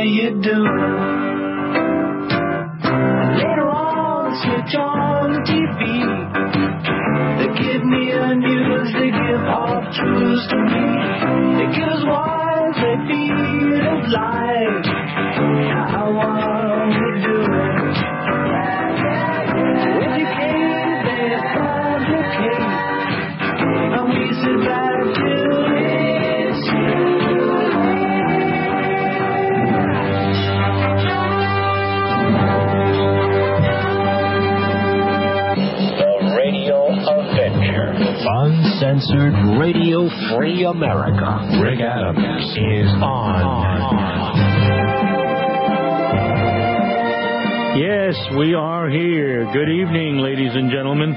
you doing? Later on, switch on the TV. They give me a news, they give half truths to me. They give us wise, they feed us lies. How are we doing? Educated, they complicate. And we sit back to listen. Uncensored Radio Free America. Rick Adams is on. Yes, we are here. Good evening, ladies and gentlemen.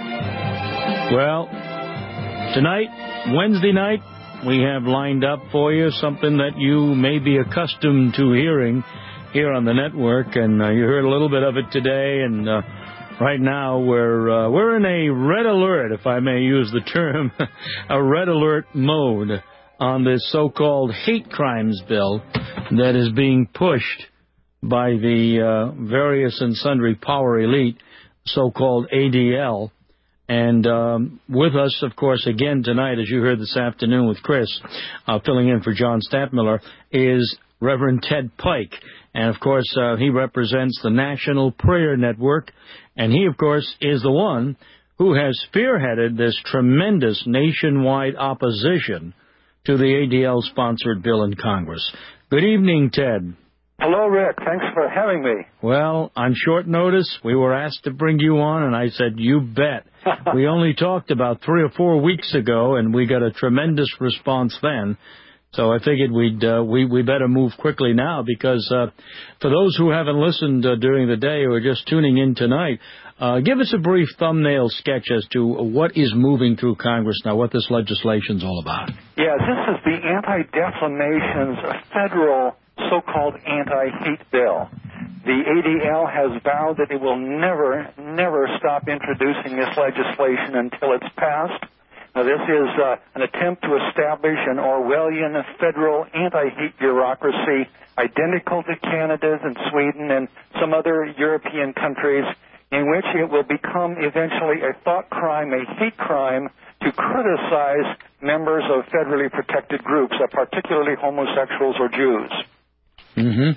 Well, tonight, Wednesday night, we have lined up for you something that you may be accustomed to hearing here on the network, and you heard a little bit of it today, and right now, we're in a red alert, if I may use the term, a red alert mode on this so-called hate crimes bill that is being pushed by the various and sundry power elite, so-called ADL. And with us, of course, again tonight, as you heard this afternoon with Chris, filling in for John Stadtmiller, is Reverend Ted Pike. And, of course, he represents the National Prayer Network. And he, of course, is the one who has spearheaded this tremendous nationwide opposition to the ADL-sponsored bill in Congress. Good evening, Ted. Hello, Rick. Thanks for having me. Well, on short notice, we were asked to bring you on, and I said, you bet. We only talked about 3 or 4 weeks ago, and we got a tremendous response then. So I figured we better move quickly now because for those who haven't listened during the day or are just tuning in tonight, give us a brief thumbnail sketch as to what is moving through Congress now, what this legislation's all about. Yeah, this is the Anti-Defamation's federal so-called anti-hate bill. The ADL has vowed that it will never stop introducing this legislation until it's passed. Now, this is an attempt to establish an Orwellian federal anti-hate bureaucracy identical to Canada's and Sweden and some other European countries, in which it will become eventually a thought crime, a hate crime, to criticize members of federally protected groups, particularly homosexuals or Jews. Mm-hmm.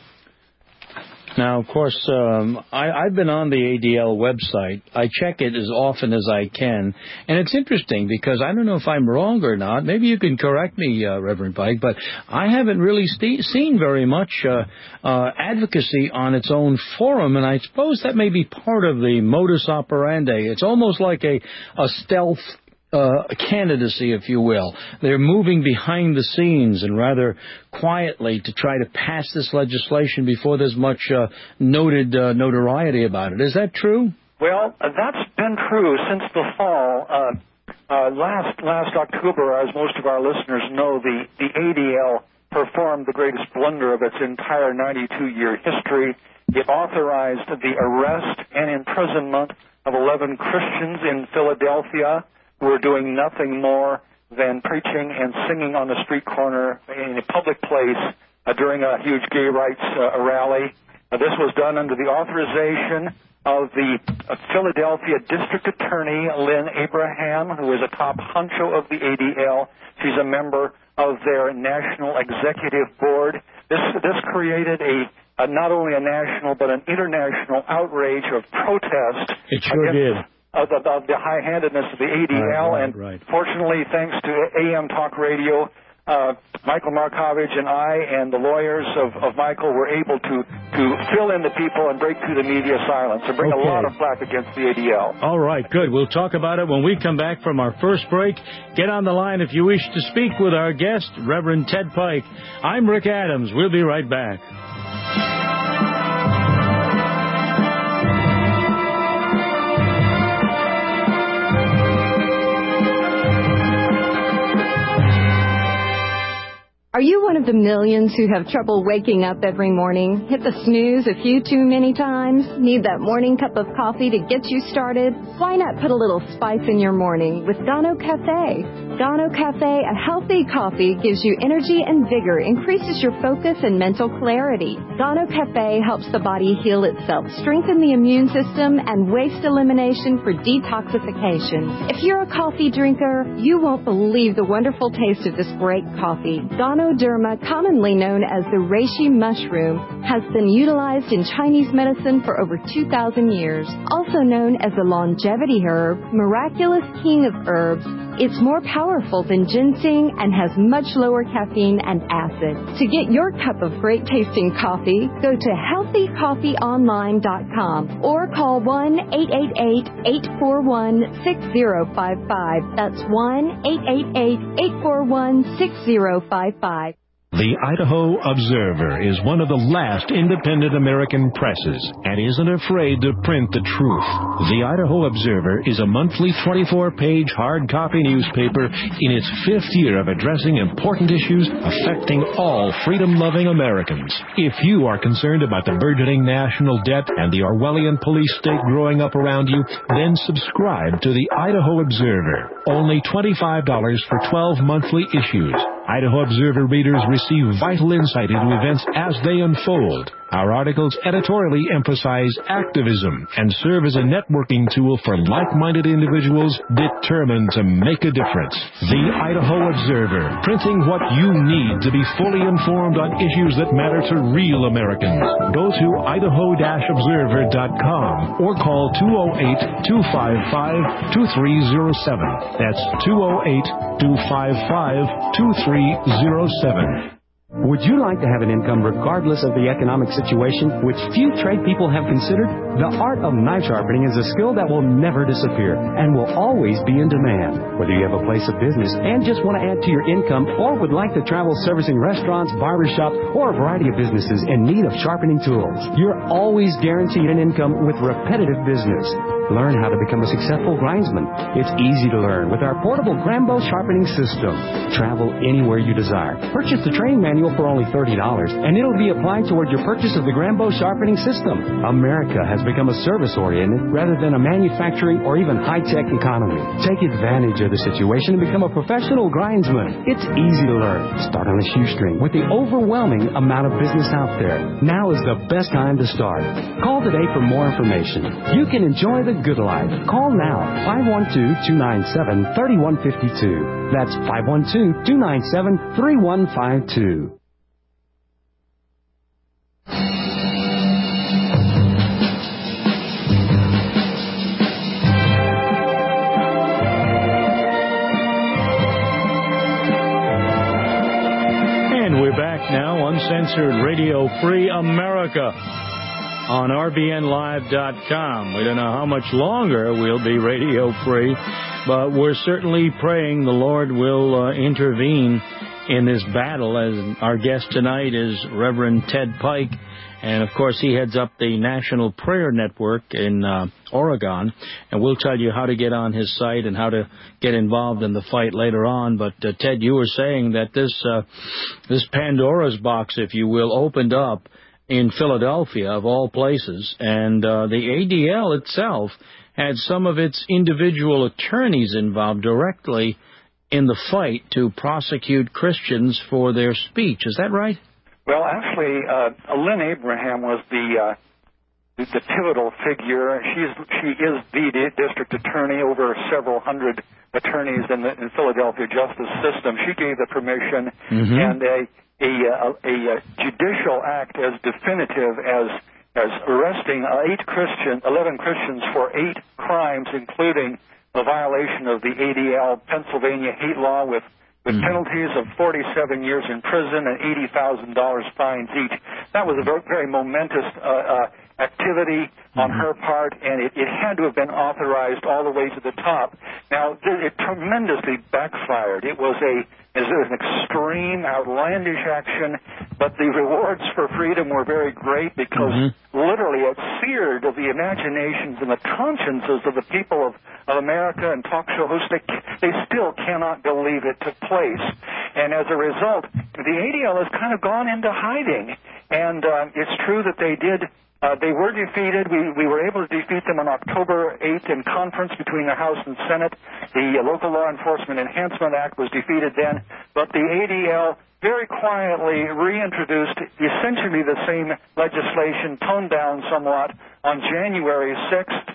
Now, of course, I've been on the ADL website. I check it as often as I can. And it's interesting because I don't know if I'm wrong or not. Maybe you can correct me, Reverend Pike, but I haven't really seen very much advocacy on its own forum, and I suppose that may be part of the modus operandi. It's almost like a stealth candidacy, if you will. They're moving behind the scenes and rather quietly to try to pass this legislation before there's much notoriety about it. Is that true? Well, that's been true since the fall. Last October, as most of our listeners know, the ADL performed the greatest blunder of its entire 92-year history. It authorized the arrest and imprisonment of 11 Christians in Philadelphia who were doing nothing more than preaching and singing on the street corner in a public place during a huge gay rights rally. This was done under the authorization of the Philadelphia District Attorney, Lynn Abraham, who is a top honcho of the ADL. She's a member of their National Executive Board. This created not only a national but an international outrage of protest. It sure did. Of the high-handedness of the ADL, right. Fortunately, thanks to AM Talk Radio, Michael Markovich and I and the lawyers of Michael were able to fill in the people and break through the media silence and bring a lot of flack against the ADL. All right, good. We'll talk about it when we come back from our first break. Get on the line if you wish to speak with our guest, Reverend Ted Pike. I'm Rick Adams. We'll be right back. Are you one of the millions who have trouble waking up every morning? Hit the snooze a few too many times? Need that morning cup of coffee to get you started? Why not put a little spice in your morning with Gano Cafe? Gano Cafe, a healthy coffee, gives you energy and vigor, increases your focus and mental clarity. Gano Cafe helps the body heal itself, strengthen the immune system, and waste elimination for detoxification. If you're a coffee drinker, you won't believe the wonderful taste of this great coffee. Ganoderma, commonly known as the reishi mushroom, has been utilized in Chinese medicine for over 2,000 years. Also known as the longevity herb, miraculous king of herbs, it's more powerful than ginseng and has much lower caffeine and acid. To get your cup of great-tasting coffee, go to healthycoffeeonline.com or call 1-888-841-6055. That's 1-888-841-6055. The Idaho Observer is one of the last independent American presses and isn't afraid to print the truth. The Idaho Observer is a monthly 24-page hard copy newspaper in its 5th year of addressing important issues affecting all freedom-loving Americans. If you are concerned about the burgeoning national debt and the Orwellian police state growing up around you, then subscribe to the Idaho Observer. Only $25 for 12 monthly issues. Idaho Observer readers receive vital insight into events as they unfold. Our articles editorially emphasize activism and serve as a networking tool for like-minded individuals determined to make a difference. The Idaho Observer, printing what you need to be fully informed on issues that matter to real Americans. Go to idaho-observer.com or call 208-255-2307. That's 208-255-2307. Would you like to have an income regardless of the economic situation, which few trade people have considered? The art of knife sharpening is a skill that will never disappear and will always be in demand. Whether you have a place of business and just want to add to your income or would like to travel servicing restaurants, barbershops, or a variety of businesses in need of sharpening tools, you're always guaranteed an income with repetitive business. Learn how to become a successful grindsman. It's easy to learn with our portable Grambo sharpening system. Travel anywhere you desire. Purchase the training manual for only $30, and it'll be applied toward your purchase of the Grambo sharpening system. America has become a service-oriented rather than a manufacturing or even high-tech economy. Take advantage of the situation and become a professional grindsman. It's easy to learn. Start on a shoestring with the overwhelming amount of business out there. Now is the best time to start. Call today for more information. You can enjoy the good life. Call now, 512-297-3152. That's 512-297-3152. And we're back now, Uncensored Radio Free America on RBNLive.com. We don't know how much longer we'll be radio free, but we're certainly praying the Lord will intervene in this battle. As our guest tonight is Reverend Ted Pike, and of course he heads up the National Prayer Network in Oregon, and we'll tell you how to get on his site and how to get involved in the fight later on. But Ted, you were saying that this Pandora's box, if you will, opened up in Philadelphia, of all places, and the ADL itself had some of its individual attorneys involved directly in the fight to prosecute Christians for their speech. Is that right? Well, actually, Lynn Abraham was the pivotal figure. She is the district attorney over several hundred attorneys in the Philadelphia justice system. She gave the permission, and a judicial act as definitive as arresting 11 Christians for 8 crimes, including a violation of the ADL Pennsylvania hate law with penalties of 47 years in prison and $80,000 fines each. That was a very, very momentous activity on her part, and it had to have been authorized all the way to the top. Now, it tremendously backfired. It was an extreme, outlandish action, but the rewards for freedom were very great because literally it seared the imaginations and the consciences of the people of America and talk show hosts. They still cannot believe it took place. And as a result, the ADL has kind of gone into hiding. And it's true that they did. They were defeated. We were able to defeat them on October 8th in conference between the House and Senate. The Local Law Enforcement Enhancement Act was defeated then. But the ADL very quietly reintroduced essentially the same legislation, toned down somewhat, on January 6th,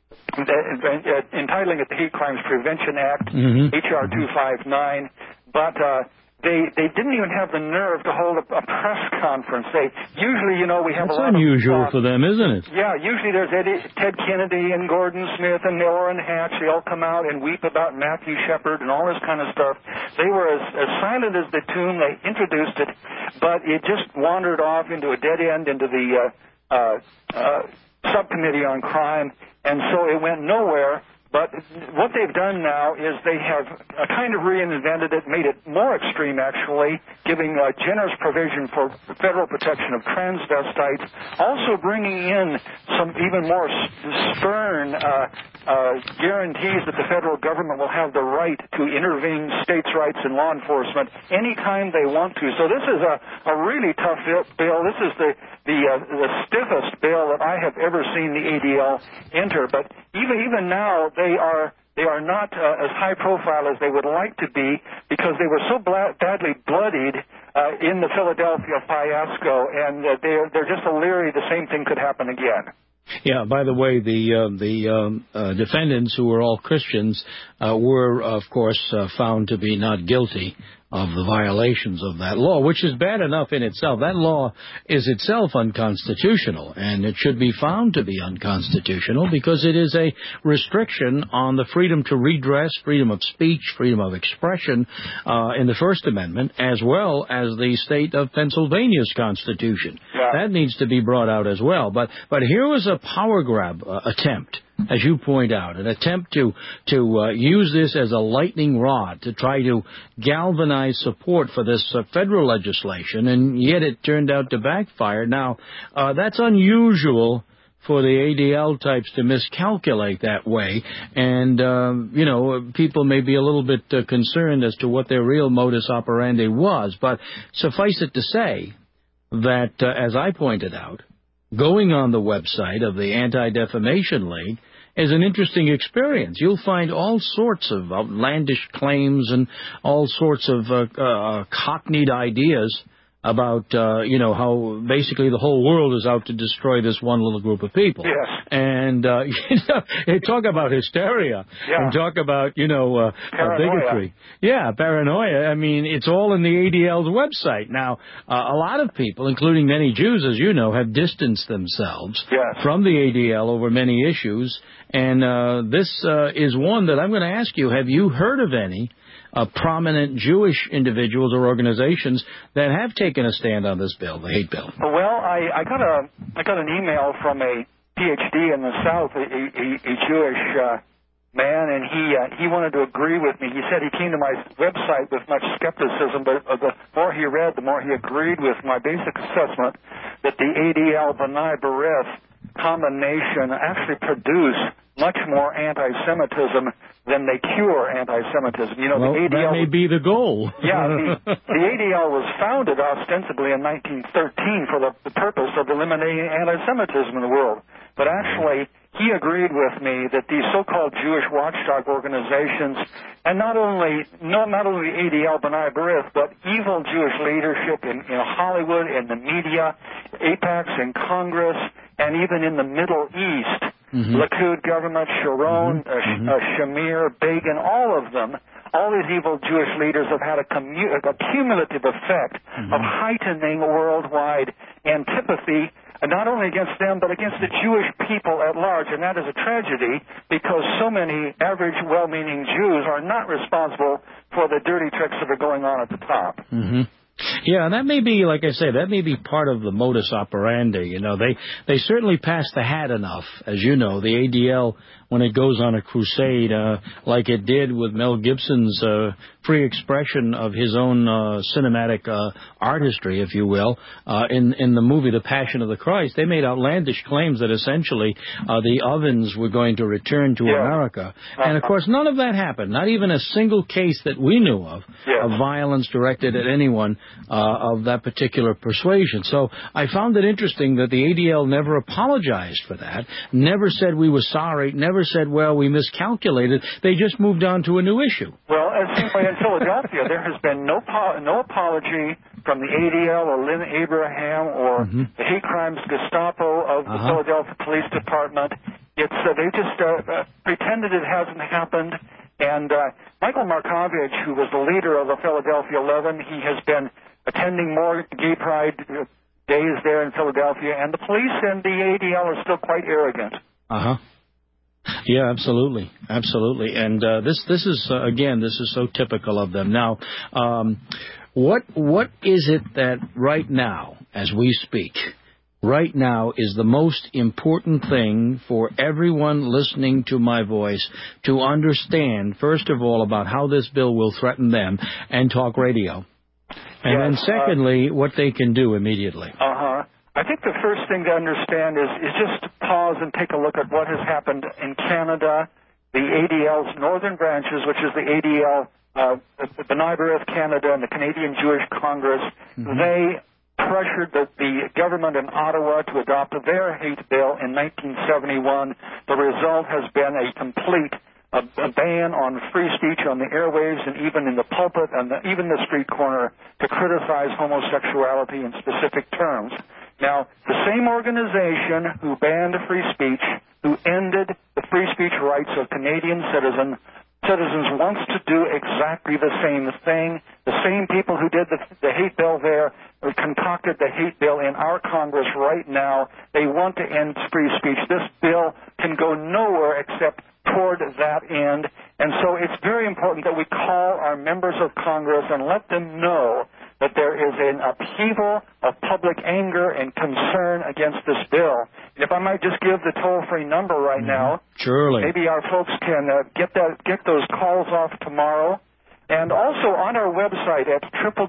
entitling it the Hate Crimes Prevention Act, H.R. 259. But they didn't even have the nerve to hold a press conference. They usually, we have That's a lot unusual of for them, isn't it? Yeah, usually there's Ted Kennedy and Gordon Smith and Orrin Hatch. They all come out and weep about Matthew Shepard and all this kind of stuff. They were as silent as the tomb. They introduced it, but it just wandered off into a dead end, into the subcommittee on crime, and so it went nowhere. But what they've done now is they have kind of reinvented it, made it more extreme, actually, giving generous provision for federal protection of transvestites, also bringing in some even more stern guarantees that the federal government will have the right to intervene states' rights in law enforcement anytime they want to. So this is a really tough bill. This is the stiffest bill that I have ever seen the ADL enter. But even now, they are not as high profile as they would like to be, because they were so badly bloodied in the Philadelphia fiasco, and they're just leery the same thing could happen again. Yeah, by the way, the defendants, who were all Christians, were, of course, found to be not guilty of the violations of that law, which is bad enough in itself. That law is itself unconstitutional, and it should be found to be unconstitutional because it is a restriction on the freedom to redress, freedom of speech, freedom of expression in the First Amendment, as well as the state of Pennsylvania's Constitution. Yeah. That needs to be brought out as well. But here was a power grab attempt, as you point out, an attempt to use this as a lightning rod to try to galvanize support for this federal legislation, and yet it turned out to backfire. Now, that's unusual for the ADL types to miscalculate that way, and, people may be a little bit concerned as to what their real modus operandi was, but suffice it to say that, as I pointed out, going on the website of the Anti-Defamation League is an interesting experience. You'll find all sorts of outlandish claims and all sorts of cockneyed ideas about, how basically the whole world is out to destroy this one little group of people. Yes. And, talk about hysteria. Yeah. And talk about, bigotry. Yeah, paranoia. I mean, it's all in the ADL's website. Now, a lot of people, including many Jews, as you know, have distanced themselves from the ADL over many issues. And this is one that I'm going to ask you, have you heard of any prominent Jewish individuals or organizations that have taken a stand on this bill, the hate bill? Well, I got an email from a PhD in the South, a Jewish man, and he wanted to agree with me. He said he came to my website with much skepticism, but the more he read, the more he agreed with my basic assessment that the ADL B'nai B'rith combination actually produce much more anti-Semitism than they cure anti-Semitism. The ADL, that may be the goal. Yeah, the ADL was founded ostensibly in 1913 for the purpose of eliminating anti-Semitism in the world. But actually, he agreed with me that these so-called Jewish watchdog organizations, and not only ADL B'nai B'rith, but evil Jewish leadership in Hollywood, in the media, AIPACs in Congress, and even in the Middle East, Likud government, Sharon, Shamir, Begin, all of them, all these evil Jewish leaders have had a cumulative effect of heightening worldwide antipathy, not only against them, but against the Jewish people at large. And that is a tragedy, because so many average, well-meaning Jews are not responsible for the dirty tricks that are going on at the top. Yeah, and that may be, like I say, that may be part of the modus operandi. They certainly pass the hat enough, as you know. The ADL, when it goes on a crusade, like it did with Mel Gibson's free expression of his own cinematic artistry, if you will, in the movie The Passion of the Christ, they made outlandish claims that essentially the ovens were going to return to America. And, of course, none of that happened. Not even a single case that we knew of violence directed at anyone of that particular persuasion. So I found it interesting that the ADL never apologized for that, never said we were sorry, never said, well, we miscalculated. They just moved on to a new issue. Well, as seen in Philadelphia, there has been no apology from the ADL or Lynn Abraham or the hate crimes Gestapo of the Philadelphia Police Department. It's they just pretended it hasn't happened. And Michael Markovich, who was the leader of the Philadelphia 11, he has been attending more gay pride days there in Philadelphia, and the police and the ADL are still quite arrogant. Yeah, absolutely, absolutely. And this is again, this is so typical of them. Now, what is it that right now, as we speak, right now is the most important thing for everyone listening to my voice to understand, first of all, about how this bill will threaten them and talk radio? And then secondly, what they can do immediately. I think the first thing to understand is just pause and take a look at what has happened in Canada, the ADL's northern branches, which is the ADL, the B'nai B'rith Canada and the Canadian Jewish Congress. They pressured the government in Ottawa to adopt their hate bill in 1971. The result has been a complete a ban on free speech on the airwaves and even in the pulpit and even the street corner to criticize homosexuality in specific terms. Now, the same organization who banned free speech, who ended the free speech rights of Canadian citizens wants to do exactly the same thing. The same people who did the hate bill there concocted the hate bill in our Congress right now. They want to end free speech. This bill can go nowhere except toward that end. And so it's very important that we call our members of Congress and let them know that there is an upheaval of public anger and concern against this bill. And if I might just give the toll-free number right now, surely maybe our folks can get those calls off tomorrow. And also on our website at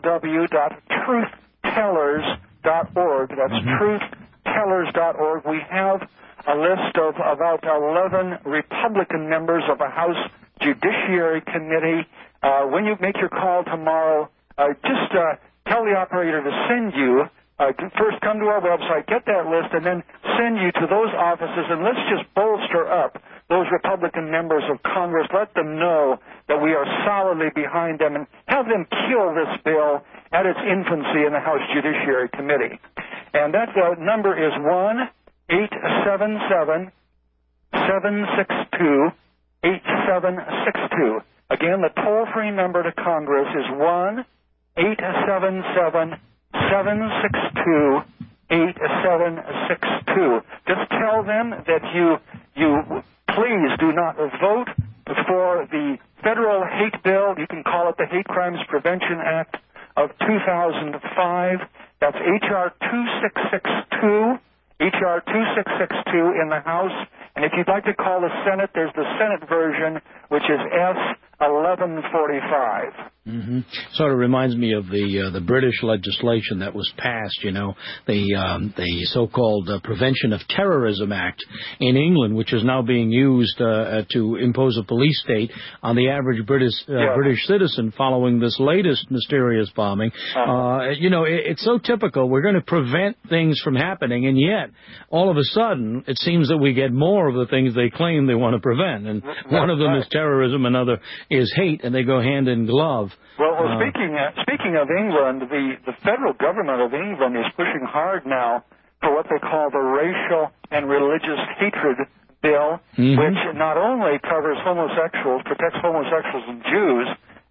www.truthtellers.org, that's truthtellers.org, we have a list of about 11 Republican members of a House Judiciary Committee. When you make your call tomorrow, just tell the operator to send you, first come to our website, get that list, and then send you to those offices, and let's just bolster up those Republican members of Congress. Let them know that we are solidly behind them and have them kill this bill at its infancy in the House Judiciary Committee. And that number is 1-877-762-8762. Again, the toll-free number to Congress is 1-877-762-8762. Just tell them that you please do not vote for the federal hate bill. You can call it the Hate Crimes Prevention Act of 2005. That's H.R. 2662. H.R. 2662 in the House. And if you'd like to call the Senate, there's the Senate version, which is S. 1145. Sort of reminds me of the British legislation that was passed, the so-called Prevention of Terrorism Act in England, which is now being used to impose a police state on the average British citizen following this latest mysterious bombing. It's so typical. We're going to prevent things from happening, and yet, all of a sudden, it seems that we get more of the things they claim they want to prevent. And one of them is terrorism, another is hate, and they go hand in glove. Well, speaking of England, the federal government of England is pushing hard now for what they call the Racial and Religious Hatred Bill, which not only covers homosexuals, protects homosexuals and Jews,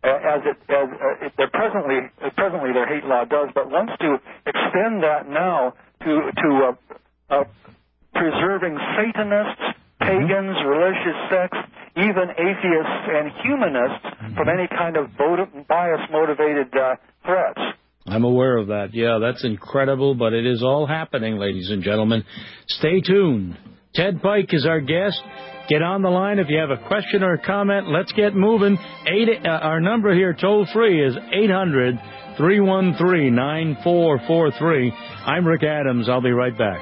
presently their hate law does, but wants to extend that now to preserving Satanists, pagans, religious sects, even atheists and humanists from any kind of bias-motivated threats. I'm aware of that. Yeah, that's incredible, but it is all happening, ladies and gentlemen. Stay tuned. Ted Pike is our guest. Get on the line if you have a question or a comment. Let's get moving. Our number here, toll-free, is 800-313-9443. I'm Rick Adams. I'll be right back.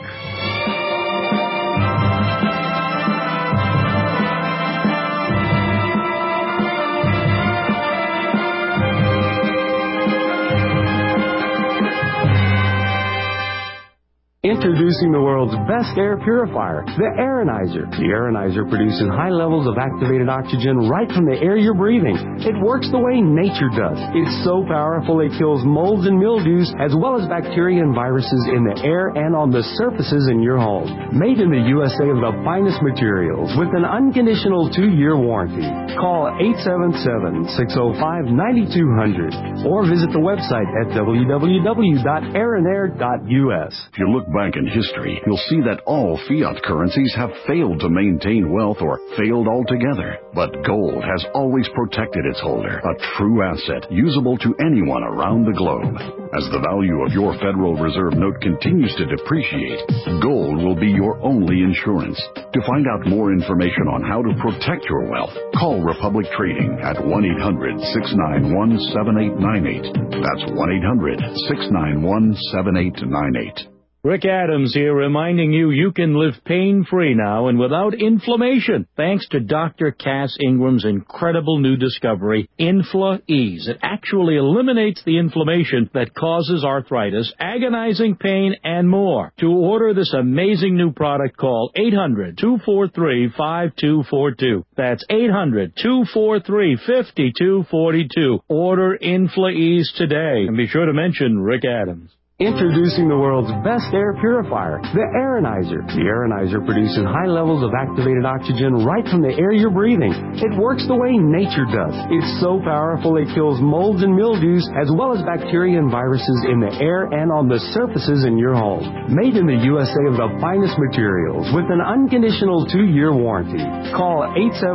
Introducing the world's best air purifier, the Aeronizer. The Aeronizer produces high levels of activated oxygen right from the air you're breathing. It works the way nature does. It's so powerful it kills molds and mildews as well as bacteria and viruses in the air and on the surfaces in your home. Made in the USA of the finest materials with an unconditional 2-year warranty. Call 877-605-9200 or visit the website at www.aeronair.us. If you look back in history, you'll see that all fiat currencies have failed to maintain wealth or failed altogether. But gold has always protected its holder, a true asset usable to anyone around the globe. As the value of your Federal Reserve note continues to depreciate, gold will be your only insurance. To find out more information on how to protect your wealth, call Republic Trading at 1-800-691-7898. That's 1-800-691-7898. Rick Adams here reminding you can live pain-free now and without inflammation thanks to Dr. Cass Ingram's incredible new discovery, Infla-Ease. It actually eliminates the inflammation that causes arthritis, agonizing pain, and more. To order this amazing new product, call 800-243-5242. That's 800-243-5242. Order Infla-Ease today. And be sure to mention Rick Adams. Introducing the world's best air purifier, the Aeronizer. The Aeronizer produces high levels of activated oxygen right from the air you're breathing. It works the way nature does. It's so powerful it kills molds and mildews as well as bacteria and viruses in the air and on the surfaces in your home. Made in the USA of the finest materials with an unconditional 2-year warranty. Call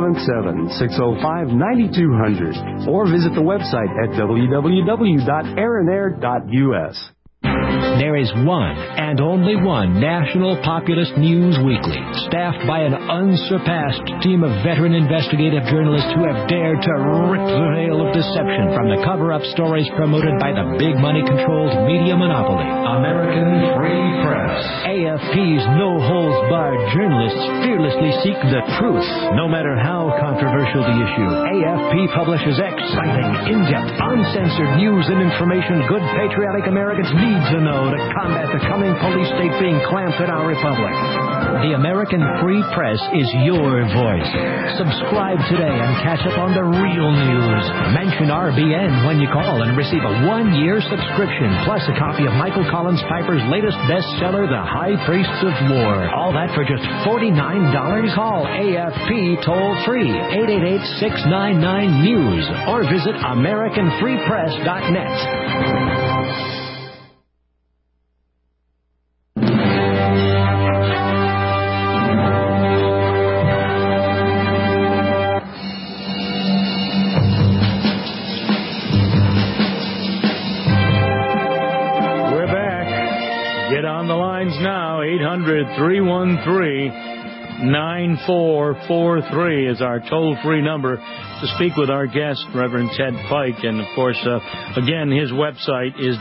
877-605-9200 or visit the website at www.aeronair.us. There is one and only one national populist news weekly, staffed by an unsurpassed team of veteran investigative journalists who have dared to rip the veil of deception from the cover-up stories promoted by the big money-controlled media monopoly, American Free Press. AFP's no-holds-barred journalists fearlessly seek the truth, no matter how controversial the issue. AFP publishes exciting, in-depth, uncensored news and information good patriotic Americans need to know to combat the coming police state being clamped in our republic. The American Free Press is your voice. Subscribe today and catch up on the real news. Mention RBN when you call and receive a 1-year subscription, plus a copy of Michael Collins Piper's latest bestseller, The High Priests of War. All that for just $49. Call AFP toll-free 888-699-NEWS or visit AmericanFreePress.net. Now, 800-313-9443 is our toll-free number to speak with our guest, Reverend Ted Pike. And, of course, again, his website is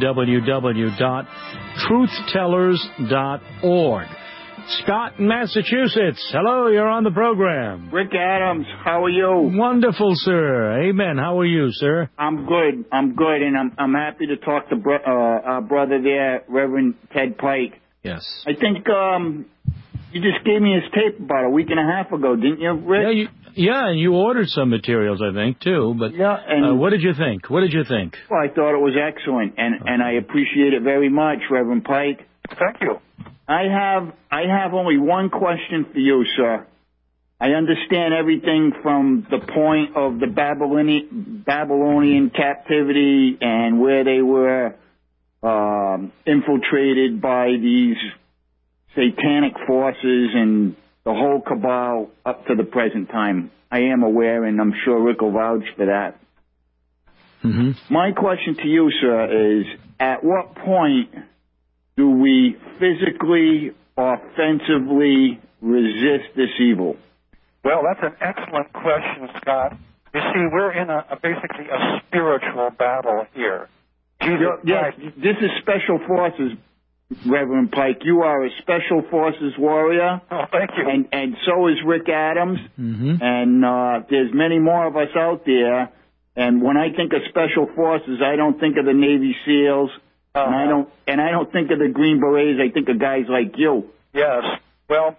www.truthtellers.org. Scott in Massachusetts. Hello, you're on the program. Rick Adams, how are you? Wonderful, sir. Amen. How are you, sir? I'm good, and I'm happy to talk to our brother there, Reverend Ted Pike. Yes. I think you just gave me his tape about a week and a half ago, didn't you, Rick? Yeah, and you ordered some materials, I think, too. But yeah, and what did you think? What did you think? Well, I thought it was excellent, and I appreciate it very much, Reverend Pike. Thank you. I have only one question for you, sir. I understand everything from the point of the Babylonian captivity and where they were infiltrated by these satanic forces and the whole cabal up to the present time. I am aware, and I'm sure Rick will vouch for that. Mm-hmm. My question to you, sir, is at what point do we physically, offensively resist this evil? Well, that's an excellent question, Scott. You see, we're in basically a spiritual battle here. Yes, this is Special Forces, Reverend Pike. You are a Special Forces warrior. Oh, thank you. And so is Rick Adams. Mm-hmm. And there's many more of us out there. And when I think of Special Forces, I don't think of the Navy SEALs. And I don't think of the Green Berets. I think of guys like you. Yes. Well,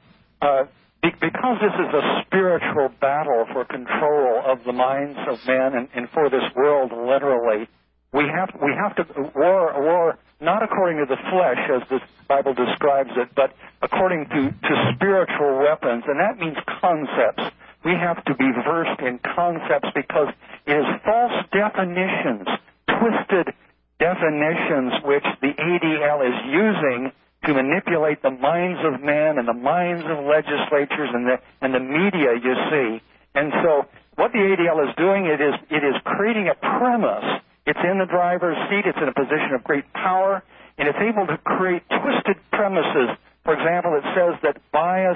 because this is a spiritual battle for control of the minds of men and for this world, literally, we have to war not according to the flesh as the Bible describes it, but according to spiritual weapons, and that means concepts. We have to be versed in concepts because it is false definitions, twisted definitions, which the ADL is using to manipulate the minds of men and the minds of legislatures and the media, you see. And so what the ADL is doing, it is creating a premise. It's in the driver's seat. It's in a position of great power, and it's able to create twisted premises. For example, it says that bias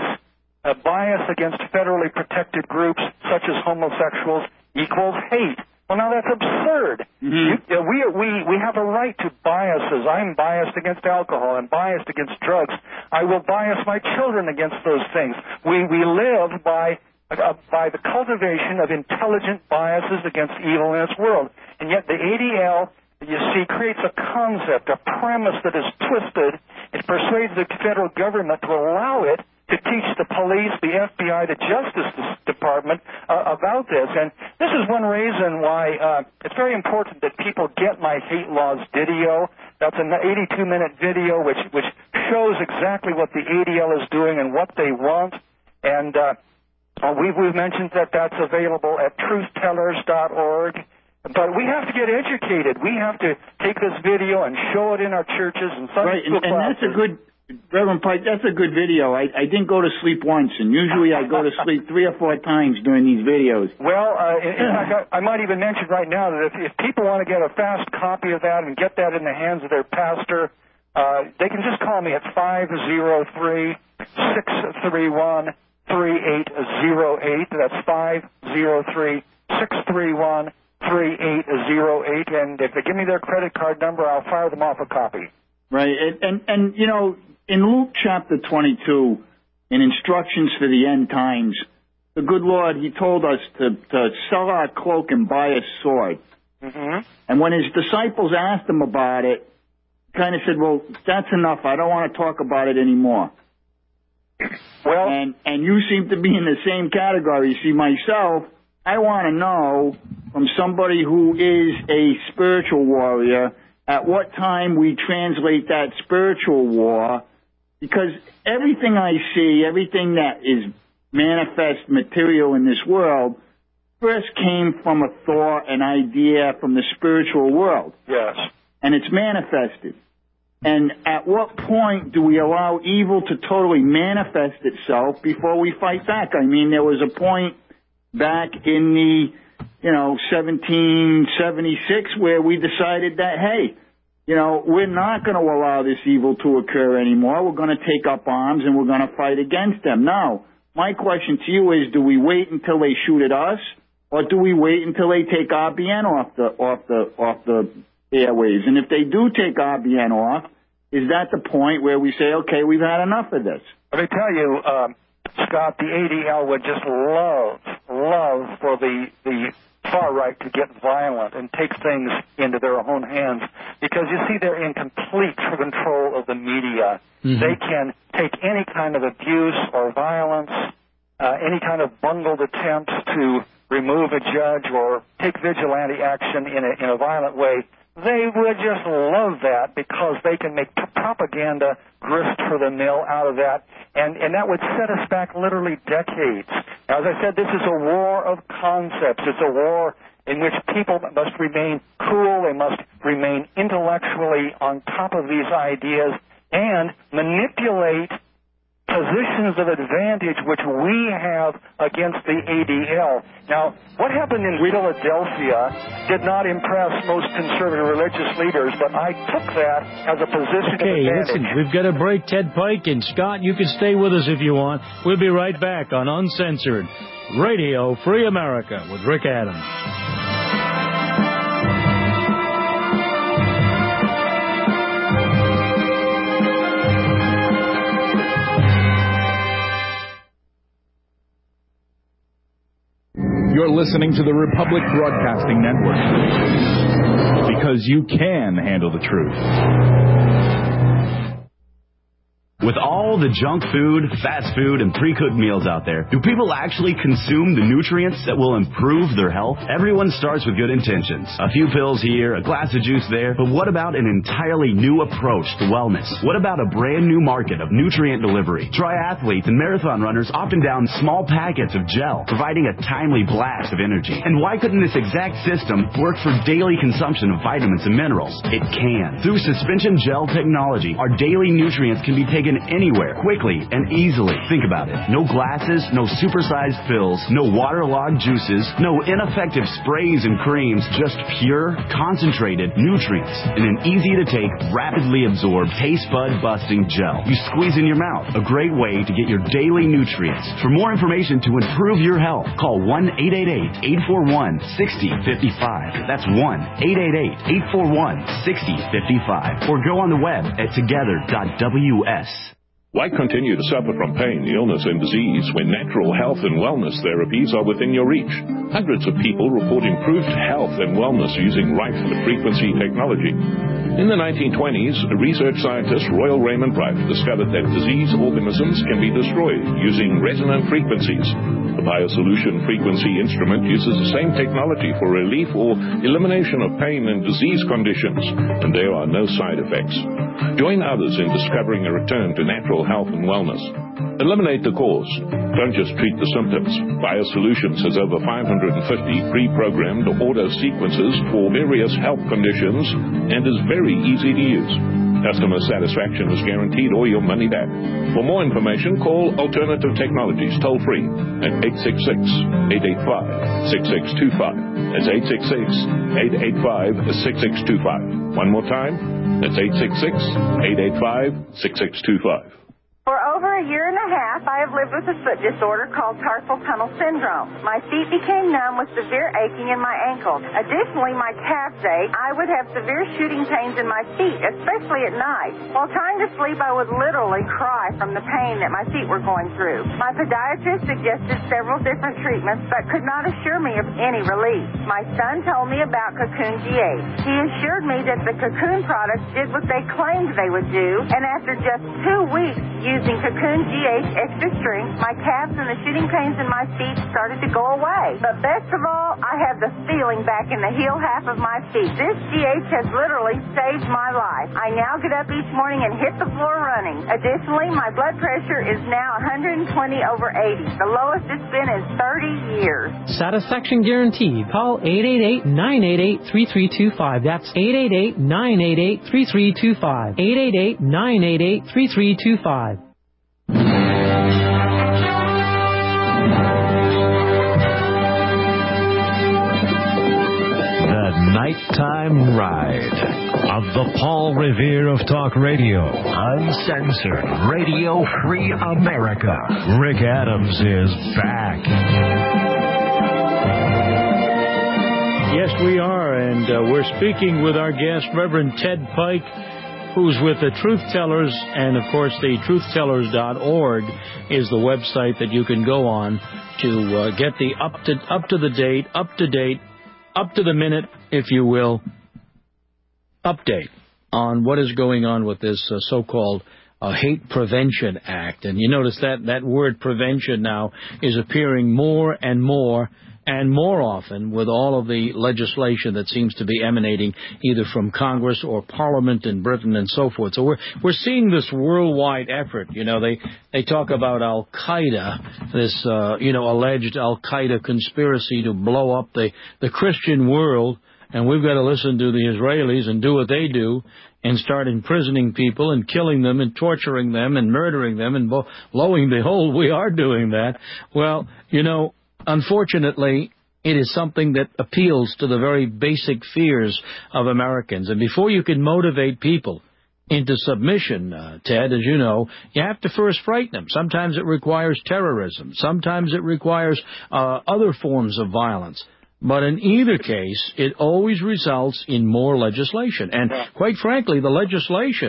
against federally protected groups such as homosexuals equals hate. Well, now that's absurd. Mm-hmm. We have a right to biases. I'm biased against alcohol. I'm biased against drugs. I will bias my children against those things. We live by the cultivation of intelligent biases against evil in this world. And yet the ADL, you see, creates a concept, a premise that is twisted. It persuades the federal government to allow it to teach the police, the FBI, the Justice Department about this. And this is one reason why it's very important that people get my Hate Laws video. That's an 82-minute video which shows exactly what the ADL is doing and what they want. And we've mentioned that that's available at truthtellers.org. But we have to get educated. We have to take this video and show it in our churches and Sunday school classes. And that's a good, Reverend Pike, that's a good video. I didn't go to sleep once, and usually I go to sleep 3 or 4 times during these videos. Well, in fact, I might even mention right now that if people want to get a fast copy of that and get that in the hands of their pastor, they can just call me at 503-631-3808. That's 503-631-3808, and if they give me their credit card number, I'll fire them off a copy. Right, and you know, in Luke chapter 22, in instructions for the end times, the good Lord, He told us to sell our cloak and buy a sword. Mm-hmm. And when His disciples asked Him about it, He kind of said, well, that's enough. I don't want to talk about it anymore. Well, and you seem to be in the same category. You see, myself, I want to know from somebody who is a spiritual warrior at what time we translate that spiritual war, because everything I see, everything that is manifest material in this world, first came from a thought, an idea from the spiritual world. Yes. And it's manifested. And at what point do we allow evil to totally manifest itself before we fight back? I mean, there was a point back in the 1776 where we decided that, hey, we're not going to allow this evil to occur anymore. We're going to take up arms and we're going to fight against them. Now, my question to you is, do we wait until they shoot at us, or do we wait until they take RBN off the airwaves? And if they do take RBN off, is that the point where we say, okay, we've had enough of this? Let me tell you, Scott, the ADL would just love for the far right to get violent and take things into their own hands, because you see they're in complete control of the media. Mm-hmm. They can take any kind of abuse or violence, any kind of bungled attempts to remove a judge or take vigilante action in a violent way. They would just love that because they can make propaganda grist for the mill out of that, and that would set us back literally decades. Now, as I said, this is a war of concepts. It's a war in which people must remain cool, they must remain intellectually on top of these ideas, and manipulate positions of advantage which we have against the ADL. Now, what happened in Philadelphia did not impress most conservative religious leaders, but I took that as a position of advantage. Listen, we've got a break, Ted Pike, and Scott, you can stay with us if you want. We'll be right back on Uncensored Radio Free America with Rick Adams. You're listening to the Republic Broadcasting Network. Because you can handle the truth. With all the junk food, fast food, and pre-cooked meals out there, do people actually consume the nutrients that will improve their health? Everyone starts with good intentions. A few pills here, a glass of juice there, but what about an entirely new approach to wellness? What about a brand new market of nutrient delivery? Triathletes and marathon runners often down small packets of gel, providing a timely blast of energy. And why couldn't this exact system work for daily consumption of vitamins and minerals? It can. Through suspension gel technology, our daily nutrients can be taken anywhere, quickly and easily. Think about it. No glasses, no supersized pills, no waterlogged juices, no ineffective sprays and creams, just pure, concentrated nutrients in an easy-to-take, rapidly absorbed, taste bud busting gel. You squeeze in your mouth. A great way to get your daily nutrients. For more information to improve your health, call 1-888-841-6055. That's 1-888-841-6055. Or go on the web at together.ws. Why continue to suffer from pain, illness, and disease when natural health and wellness therapies are within your reach? Hundreds of people report improved health and wellness using right-frequency technology. In the 1920s, research scientist Royal Raymond Bright discovered that disease organisms can be destroyed using resonant frequencies. The BioSolution frequency instrument uses the same technology for relief or elimination of pain and disease conditions, and there are no side effects. Join others in discovering a return to natural health and wellness. Eliminate the cause. Don't just treat the symptoms. BioSolutions has over 550 pre-programmed auto sequences for various health conditions and is very easy to use. Customer satisfaction is guaranteed or your money back. For more information, call Alternative Technologies toll-free at 866-885-6625. That's 866-885-6625. One more time, that's 866-885-6625. For over a year and a half, I have lived with a foot disorder called carpal tunnel syndrome. My feet became numb with severe aching in my ankles. Additionally, my calves ache. I would have severe shooting pains in my feet, especially at night. While trying to sleep, I would literally cry from the pain that my feet were going through. My podiatrist suggested several different treatments, but could not assure me of any relief. My son told me about Cocoon GH. He assured me that the Cocoon products did what they claimed they would do, and after just 2 weeks using Cocoon GH Extra Strength, my calves and the shooting pains in my feet started to go away. But best of all, I have the feeling back in the heel half of my feet. This GH has literally saved my life. I now get up each morning and hit the floor running. Additionally, my blood pressure is now 120/80. The lowest it's been in 30 years. Satisfaction guaranteed. Call 888-988-3325. That's 888-988-3325. 888-988-3325. Nighttime Ride of the Paul Revere of Talk Radio. Uncensored, Radio Free America. Rick Adams is back. Yes, we are, and we're speaking with our guest, Reverend Ted Pike, who's with the Truth Tellers, and of course the truthtellers.org is the website that you can go on to get the up to the minute, if you will, update on what is going on with this so-called Hate Prevention Act. And you notice that word prevention now is appearing more and more often with all of the legislation that seems to be emanating either from Congress or Parliament in Britain and so forth. So we're seeing this worldwide effort. You know, they talk about Al-Qaeda, this alleged Al-Qaeda conspiracy to blow up the Christian world, and we've got to listen to the Israelis and do what they do and start imprisoning people and killing them and torturing them and murdering them, and lo and behold, we are doing that. Well, you know, unfortunately, it is something that appeals to the very basic fears of Americans. And before you can motivate people into submission, Ted, as you know, you have to first frighten them. Sometimes it requires terrorism. Sometimes it requires other forms of violence. But in either case, it always results in more legislation. And quite frankly, the legislation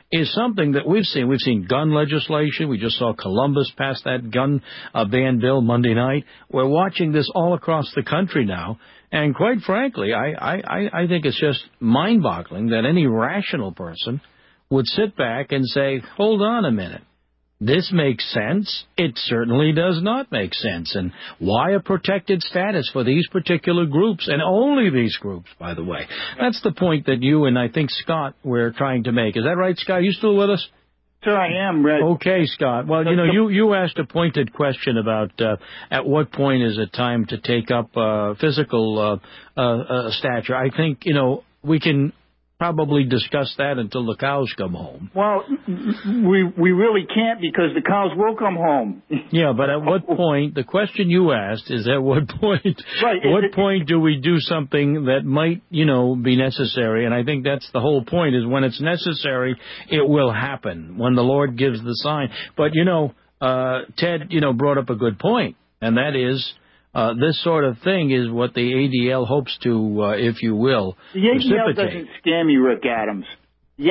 is something that we've seen. We've seen gun legislation. We just saw Columbus pass that gun ban bill Monday night. We're watching this all across the country now. And quite frankly, I think it's just mind-boggling that any rational person would sit back and say, hold on a minute. This makes sense. It certainly does not make sense. And why a protected status for these particular groups, and only these groups, by the way? That's the point that you and I think Scott were trying to make. Is that right, Scott? You still with us? Sir, I am, Red. Okay, Scott. Well, you asked a pointed question about at what point is it time to take up physical stature. I think, we can probably discuss that until the cows come home. Well, we really can't, because the cows will come home. Yeah, but at what point, the question you asked is at what point, right, what point do we do something that might, be necessary? And I think that's the whole point, is when it's necessary, it will happen, when the Lord gives the sign. But, Ted, brought up a good point, and that is, this sort of thing is what the ADL hopes to, if you will, the ADL precipitate. doesn't scare me, Rick Adams. The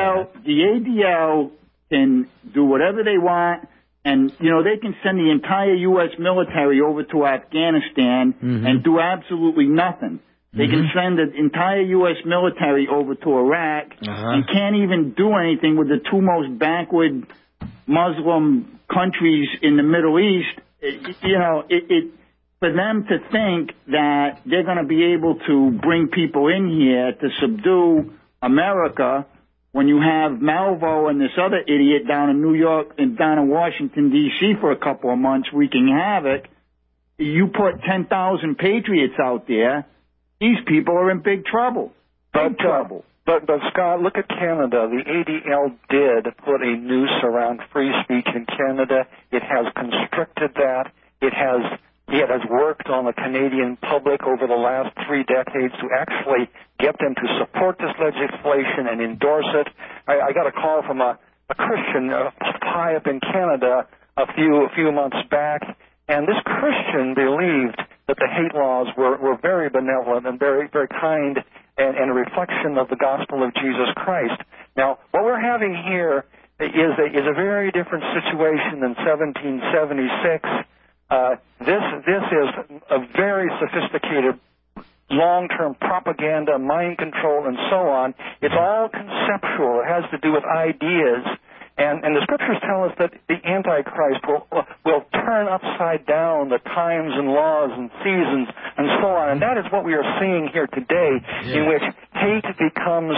ADL can do whatever they want, and, they can send the entire U.S. military over to Afghanistan and do absolutely nothing. They can send the entire U.S. military over to Iraq and can't even do anything with the two most backward Muslim countries in the Middle East. For them to think that they're going to be able to bring people in here to subdue America when you have Malvo and this other idiot down in New York and down in Washington, D.C. for a couple of months wreaking havoc, you put 10,000 patriots out there, these people are in big trouble. Big trouble. But Scott, look at Canada. The ADL did put a noose around free speech in Canada. It has constricted that. It has worked on the Canadian public over the last 3 decades to actually get them to support this legislation and endorse it. I got a call from a Christian high up in Canada a few months back, and this Christian believed that the hate laws were very benevolent and very, very kind and a reflection of the gospel of Jesus Christ. Now, what we're having here is a very different situation than 1776. This is a very sophisticated long-term propaganda, mind control, and so on. It's all conceptual. It has to do with ideas. And the scriptures tell us that the Antichrist will turn upside down the times and laws and seasons and so on. And that is what we are seeing here today, in which hate becomes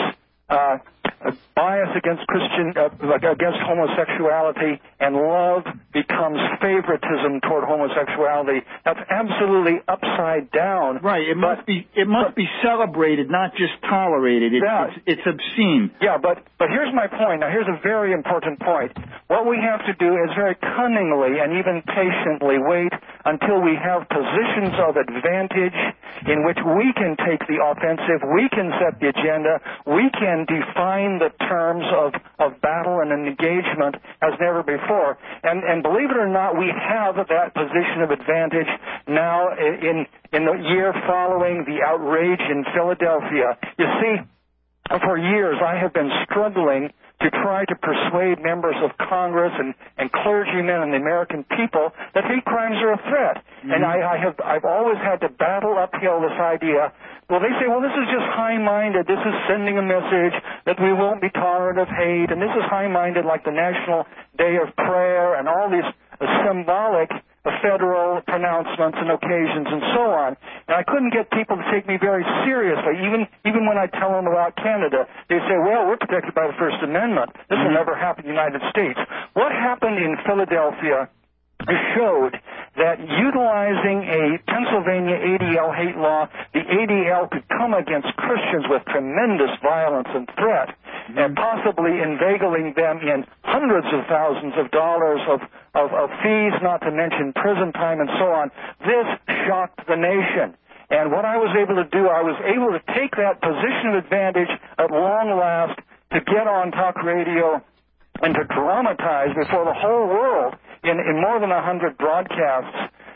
bias against against homosexuality, and love becomes favoritism toward homosexuality. That's absolutely upside down. Right. It must be celebrated, not just tolerated. It's obscene. Yeah, but here's my point. Now, here's a very important point. What we have to do is very cunningly and even patiently wait until we have positions of advantage in which we can take the offensive, we can set the agenda, we can define the terms of battle and engagement as never before. And believe it or not, we have that position of advantage now in the year following the outrage in Philadelphia. You see, for years I have been struggling to try to persuade members of Congress and clergymen and the American people that hate crimes are a threat. And I've always had to battle uphill this idea. Well, they say, well, this is just high-minded. This is sending a message that we won't be tolerant of hate, and this is high-minded like the National Day of Prayer and all these symbolic federal pronouncements and occasions and so on. And I couldn't get people to take me very seriously. Even when I tell them about Canada, they say, well, we're protected by the First Amendment. This will never happen in the United States. What happened in Philadelphia showed that utilizing a Pennsylvania ADL hate law, the ADL could come against Christians with tremendous violence and threat, and possibly inveigling them in hundreds of thousands of dollars of fees, not to mention prison time and so on. This shocked the nation. And what I was able to do, I was able to take that position of advantage at long last to get on talk radio and to dramatize before the whole world in more than 100 broadcasts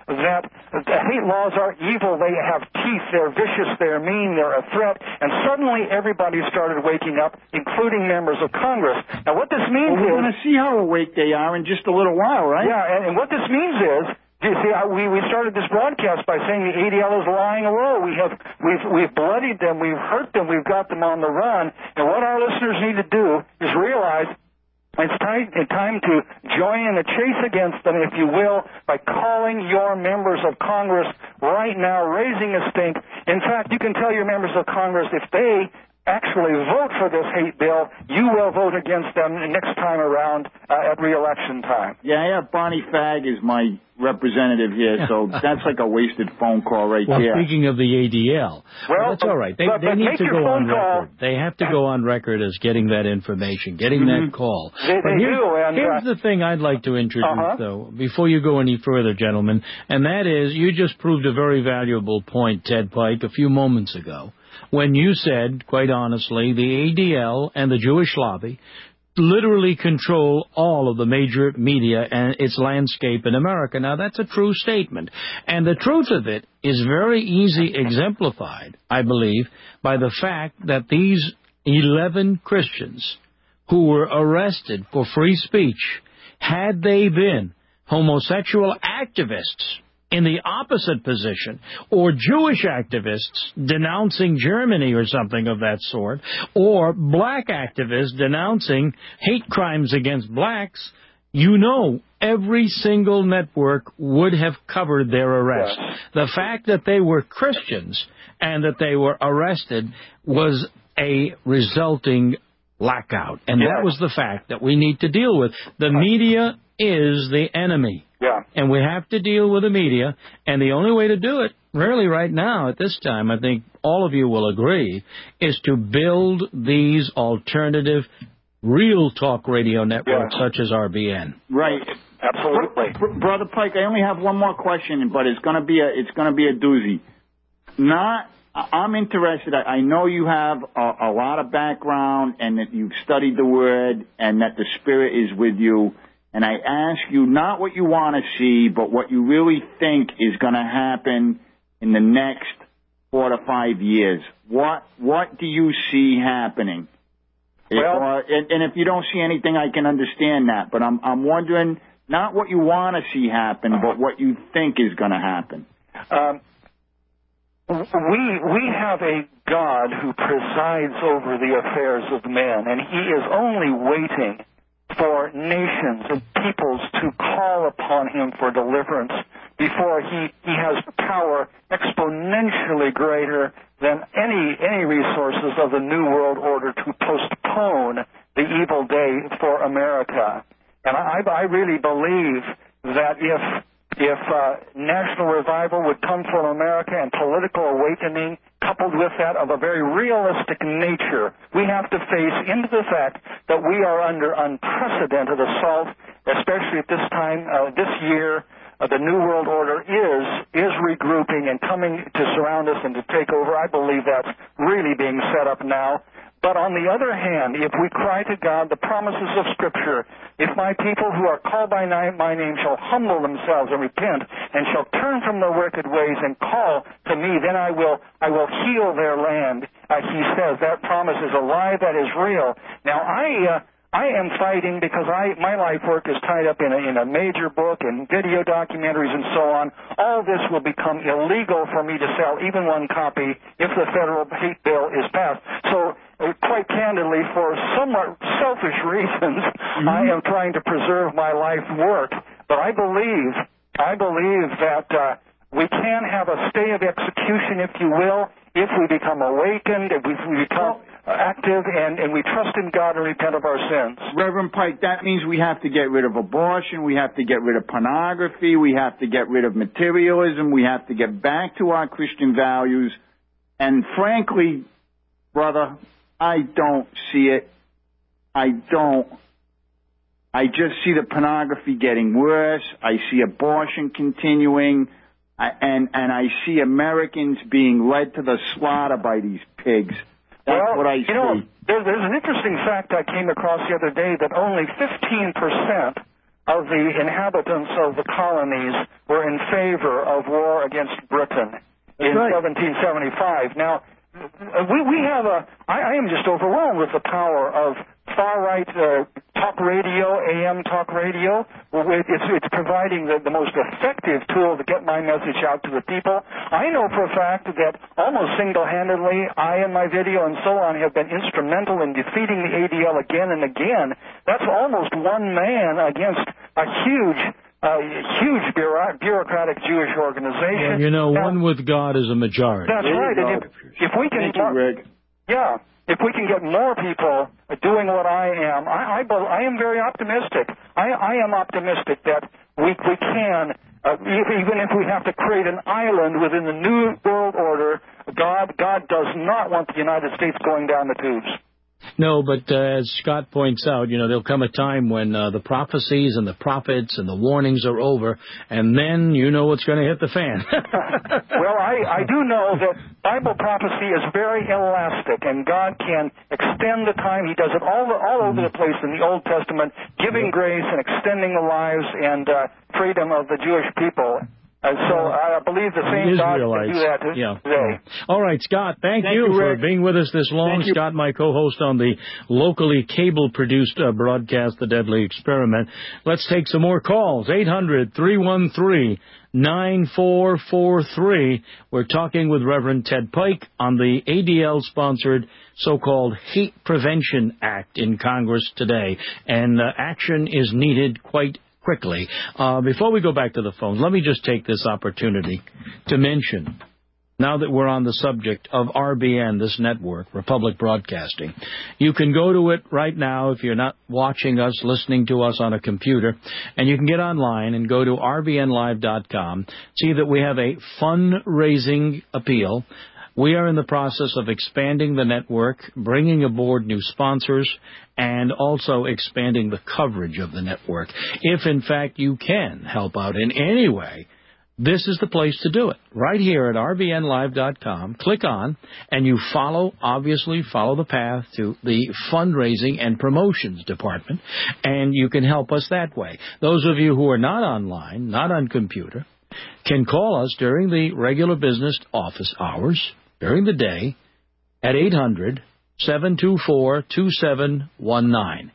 that the hate laws are evil. They have teeth. They're vicious. They're mean. They're a threat. And suddenly everybody started waking up, including members of Congress. Now, what this means we're going to see how awake they are in just a little while, right? Yeah, and what this means is, you see, we started this broadcast by saying the ADL is lying low. We've bloodied them, we've hurt them, we've got them on the run. And what our listeners need to do is realize it's time to join in the chase against them, if you will, by calling your members of Congress right now, raising a stink. In fact, you can tell your members of Congress if they actually vote for this hate bill, you will vote against them next time around at re-election time. Yeah, I have Bonnie Fagg as my representative here, so that's like a wasted phone call right there. Speaking of the ADL, that's all right. They need to go on record. They have to go on record as getting that information, getting that call. Here's the thing I'd like to introduce, though, before you go any further, gentlemen, and that is you just proved a very valuable point, Ted Pike, a few moments ago, when you said, quite honestly, the ADL and the Jewish lobby literally control all of the major media and its landscape in America. Now, that's a true statement. And the truth of it is very easy exemplified, I believe, by the fact that these 11 Christians who were arrested for free speech, had they been homosexual activists in the opposite position, or Jewish activists denouncing Germany or something of that sort, or black activists denouncing hate crimes against blacks, you know every single network would have covered their arrest. Yes. The fact that they were Christians and that they were arrested was a resulting blackout, and that was the fact that we need to deal with. The media is the enemy. Yeah. And we have to deal with the media, and the only way to do it, really right now at this time, I think all of you will agree, is to build these alternative real talk radio networks such as RBN. Right. Absolutely. Brother Pike, I only have one more question, but it's going to be a doozy. I'm interested. I know you have a lot of background and that you've studied the Word and that the Spirit is with you. And I ask you not what you want to see, but what you really think is going to happen in the next 4 to 5 years. What do you see happening? Well, and if you don't see anything, I can understand that. But I'm wondering not what you want to see happen, but what you think is going to happen. We have a God who presides over the affairs of men, and He is only waiting for nations and peoples to call upon Him for deliverance before He has power exponentially greater than any resources of the New World Order to postpone the evil day for America. And I really believe that if national revival would come from America and political awakening coupled with that of a very realistic nature, we have to face into the fact that we are under unprecedented assault, especially at this time, this year. The New World Order is regrouping and coming to surround us and to take over. I believe that's really being set up now. But on the other hand, if we cry to God the promises of Scripture, if my people who are called by my name shall humble themselves and repent and shall turn from their wicked ways and call to me, then I will heal their land. He says that promise is alive, that is real. Now, I am fighting because my life work is tied up in a major book and video documentaries and so on. All this will become illegal for me to sell even one copy if the federal hate bill is passed. So, quite candidly, for somewhat selfish reasons, I am trying to preserve my life work. But I believe that we can have a stay of execution, if you will, if we become awakened, if we become active, and we trust in God and repent of our sins. Reverend Pike, that means we have to get rid of abortion, we have to get rid of pornography, we have to get rid of materialism, we have to get back to our Christian values. And frankly, brother, I don't see it. I just see the pornography getting worse. I see abortion continuing. And I see Americans being led to the slaughter by these pigs. That's what I see. There's an interesting fact I came across the other day that only 15% of the inhabitants of the colonies were in favor of war against Britain in 1775. Now, we have I am just overwhelmed with the power of far-right talk radio, AM talk radio. It's providing the most effective tool to get my message out to the people. I know for a fact that almost single-handedly, I and my video and so on have been instrumental in defeating the ADL again and again. That's almost one man against a huge bureaucratic Jewish organization. Well, you know, now, one with God is a majority. That's right. And if we can, if we can get more people doing what I am, I am very optimistic. I am optimistic that we can, even if we have to create an island within the new world order, God does not want the United States going down the tubes. No, but as Scott points out, you know, there'll come a time when the prophecies and the prophets and the warnings are over, and then you know what's going to hit the fan. Well, I do know that Bible prophecy is very elastic, and God can extend the time. He does it all over the place in the Old Testament, giving grace and extending the lives and freedom of the Jewish people. And so I believe the same God can do that today. All right, Scott, thank you for being with us this long. Scott, my co-host on the locally cable-produced broadcast, The Deadly Experiment. Let's take some more calls. 800-313-9443. We're talking with Reverend Ted Pike on the ADL-sponsored so-called Hate Prevention Act in Congress today. And action is needed quite quickly. Before we go back to the phone, let me just take this opportunity to mention, now that we're on the subject of RBN, this network, Republic Broadcasting, you can go to it right now if you're not watching us, listening to us on a computer, and you can get online and go to rbnlive.com, see that we have a fundraising appeal. We are in the process of expanding the network, bringing aboard new sponsors, and also expanding the coverage of the network. If, in fact, you can help out in any way, this is the place to do it. Right here at rbnlive.com, click on, and you obviously follow the path to the fundraising and promotions department, and you can help us that way. Those of you who are not online, not on computer, can call us during the regular business office hours, during the day, at 800-724-2719.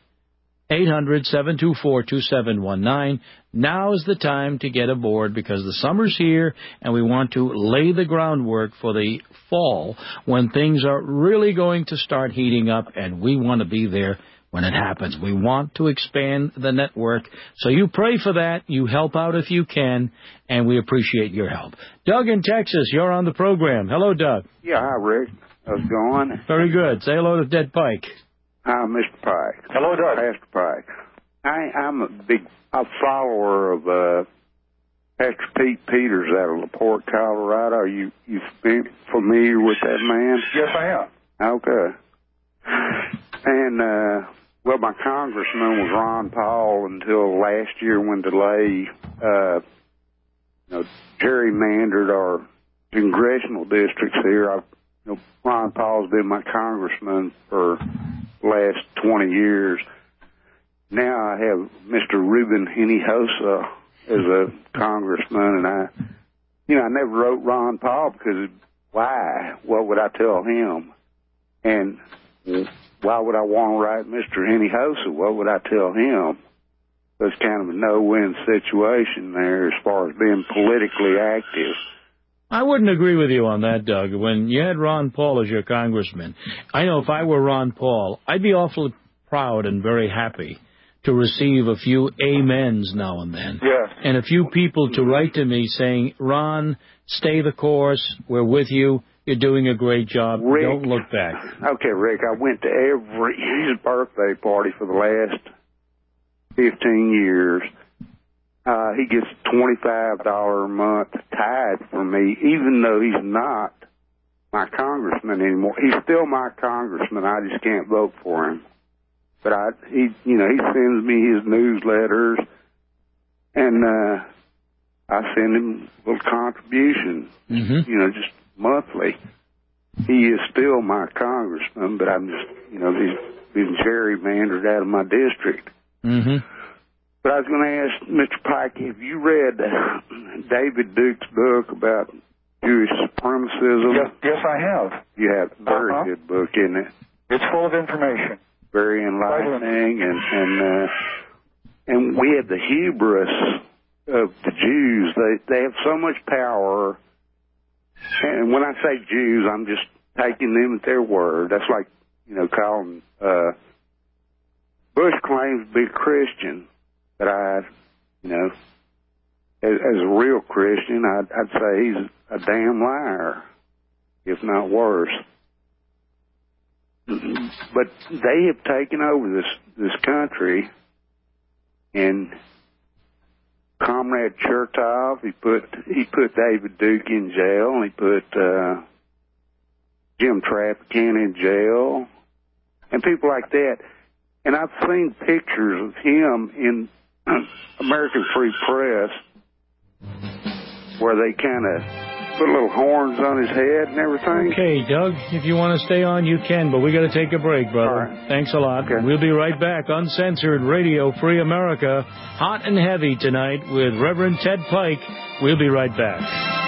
800-724-2719. Now is the time to get aboard because the summer's here and we want to lay the groundwork for the fall when things are really going to start heating up, and we want to be there when it happens. We want to expand the network. So you pray for that. You help out if you can, and we appreciate your help. Doug in Texas, you're on the program. Hello, Doug. Yeah, hi, Rick. How's it going? Very good. Say hello to Ted Pike. Hi, Mr. Pike. Hello, Doug. Pastor Pike. I'm a big follower of Pastor Pete Peters out of LaPorte, Colorado. Are you familiar with that man? Yes, I am. Okay. And, well, my congressman was Ron Paul until last year when DeLay gerrymandered our congressional districts here. Ron Paul's been my congressman for the last 20 years. Now I have Mr. Ruben Hinojosa as a congressman, and I never wrote Ron Paul because why? What would I tell him? And why would I want to write Mr. Hinojosa? What would I tell him? It's kind of a no-win situation there as far as being politically active. I wouldn't agree with you on that, Doug. When you had Ron Paul as your congressman, I know if I were Ron Paul, I'd be awfully proud and very happy to receive a few amens now and then. Yes. And a few people to write to me saying, Ron, stay the course, we're with you, you're doing a great job, Rick, don't look back. Okay, Rick, I went to his birthday party for the last 15 years. He gets $25 a month tithe from me, even though he's not my congressman anymore. He's still my congressman. I just can't vote for him. But he sends me his newsletters, and I send him a little contribution, just monthly. He is still my congressman, but I'm just, he's been gerrymandered out of my district. Mm-hmm. But I was going to ask Mr. Pike, have you read David Duke's book about Jewish supremacism? Yes, I have. You have. Very good book, isn't it? It's full of information. Very enlightening, and we have the hubris of the Jews. They have so much power, and when I say Jews, I'm just taking them at their word. That's like, calling Bush claims to be a Christian, but as a real Christian, I'd say he's a damn liar, if not worse. But they have taken over this country, and Comrade Chertoff, he put David Duke in jail, and he put Jim Traficant in jail, and people like that. And I've seen pictures of him in American Free Press where they kind of put little horns on his head and everything. Okay, Doug, if you want to stay on, you can, but we got to take a break, brother. All right. Thanks a lot. Okay. We'll be right back. Uncensored Radio Free America, hot and heavy tonight with Reverend Ted Pike. We'll be right back.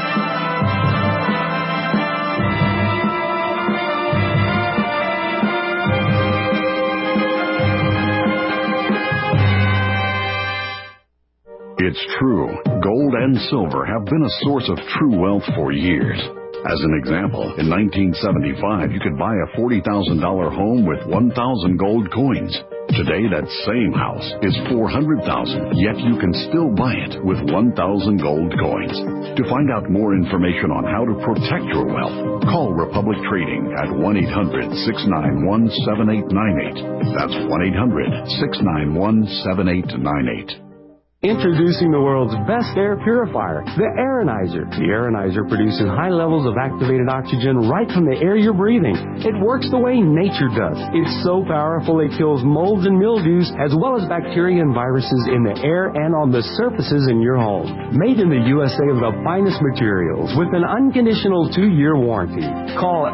It's true, gold and silver have been a source of true wealth for years. As an example, in 1975, you could buy a $40,000 home with 1,000 gold coins. Today, that same house is $400,000, yet you can still buy it with 1,000 gold coins. To find out more information on how to protect your wealth, call Republic Trading at 1-800-691-7898. That's 1-800-691-7898. Introducing the world's best air purifier, the Aeronizer. The Aeronizer produces high levels of activated oxygen right from the air you're breathing. It works the way nature does. It's so powerful it kills molds and mildews as well as bacteria and viruses in the air and on the surfaces in your home. Made in the USA with the finest materials with an unconditional 2-year warranty. Call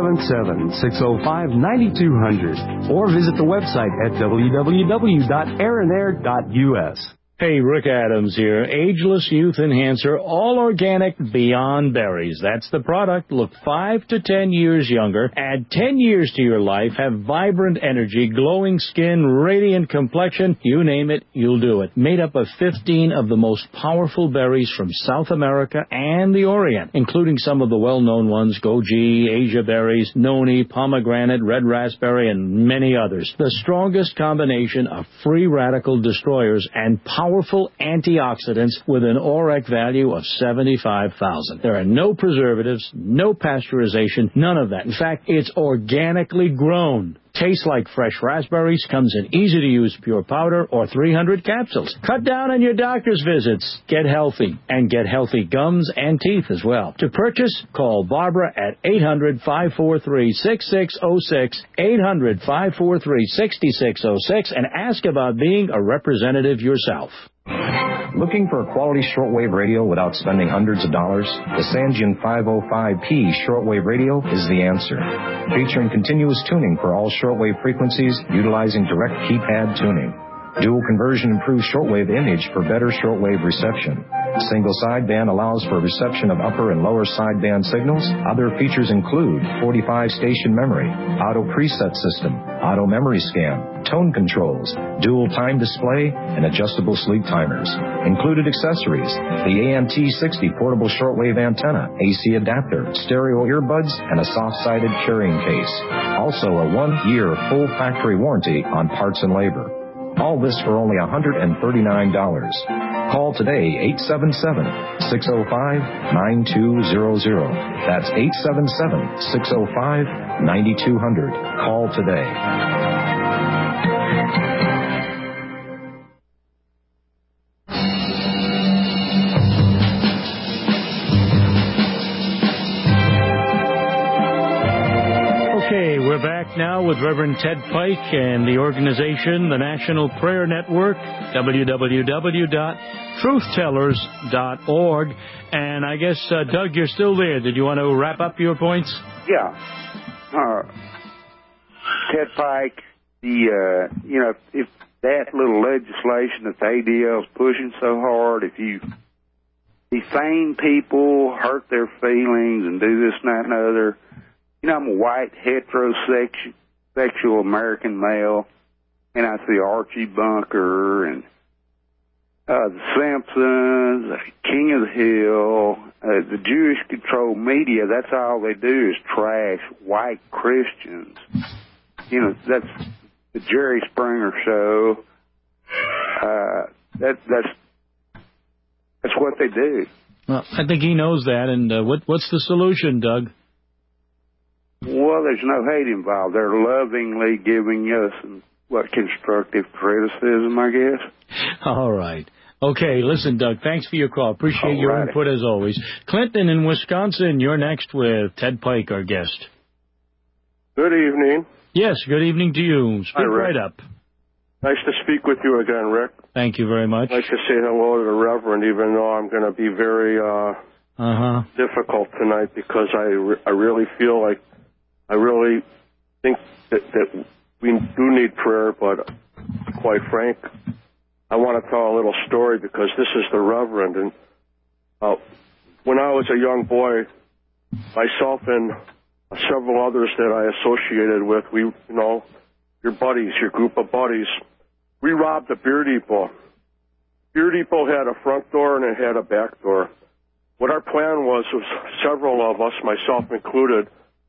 877-605-9200 or visit the website at www.aeronair.us. Hey, Rick Adams here. Ageless Youth Enhancer, all organic, beyond berries. That's the product. Look 5 to 10 years younger. Add 10 years to your life. Have vibrant energy, glowing skin, radiant complexion. You name it, you'll do it. Made up of 15 of the most powerful berries from South America and the Orient, including some of the well-known ones, goji, Asia berries, noni, pomegranate, red raspberry, and many others. The strongest combination of free radical destroyers and powerful antioxidants with an ORAC value of 75,000. There are no preservatives, no pasteurization, none of that. In fact, it's organically grown. Tastes like fresh raspberries, comes in easy-to-use pure powder or 300 capsules. Cut down on your doctor's visits. Get healthy, and get healthy gums and teeth as well. To purchase, call Barbara at 800-543-6606, 800-543-6606, and ask about being a representative yourself. Looking for a quality shortwave radio without spending hundreds of dollars? The Sangean 505P shortwave radio is the answer. Featuring continuous tuning for all shortwave frequencies utilizing direct keypad tuning. Dual conversion improves shortwave image for better shortwave reception. Single sideband allows for reception of upper and lower sideband signals. Other features include 45 station memory, auto preset system, auto memory scan, tone controls, dual time display, and adjustable sleep timers. Included accessories: the AMT-60 portable shortwave antenna, AC adapter, stereo earbuds, and a soft-sided carrying case. Also a 1-year full factory warranty on parts and labor. All this for only $139. Call today, 877-605-9200. That's 877-605-9200. Call today. We're back now with Reverend Ted Pike and the organization, the National Prayer Network, www.truthtellers.org. And I guess, Doug, you're still there. Did you want to wrap up your points? Yeah. Ted Pike, if that little legislation that the ADL's pushing so hard, if you defame people, hurt their feelings, and do this and that and the other, you know, I'm a white, heterosexual American male, and I see Archie Bunker and the Simpsons, King of the Hill, the Jewish-controlled media. That's all they do is trash white Christians. You know, that's the Jerry Springer show. That's what they do. Well, I think he knows that. And what's the solution, Doug? Well, there's no hate involved. They're lovingly giving us constructive criticism, I guess. All right. Okay, listen, Doug, thanks for your call. Appreciate your input as always. Clinton in Wisconsin, you're next with Ted Pike, our guest. Good evening. Yes, good evening to you. Speak right up. Nice to speak with you again, Rick. Thank you very much. I'd like to say hello to the Reverend, even though I'm going to be very difficult tonight because I really feel like I really think that we do need prayer, but quite frank, I want to tell a little story because this is the Reverend. And when I was a young boy, myself and several others that I associated with, your buddies, your group of buddies, we robbed a beer depot. Beer depot had a front door and it had a back door. What our plan was several of us, myself included,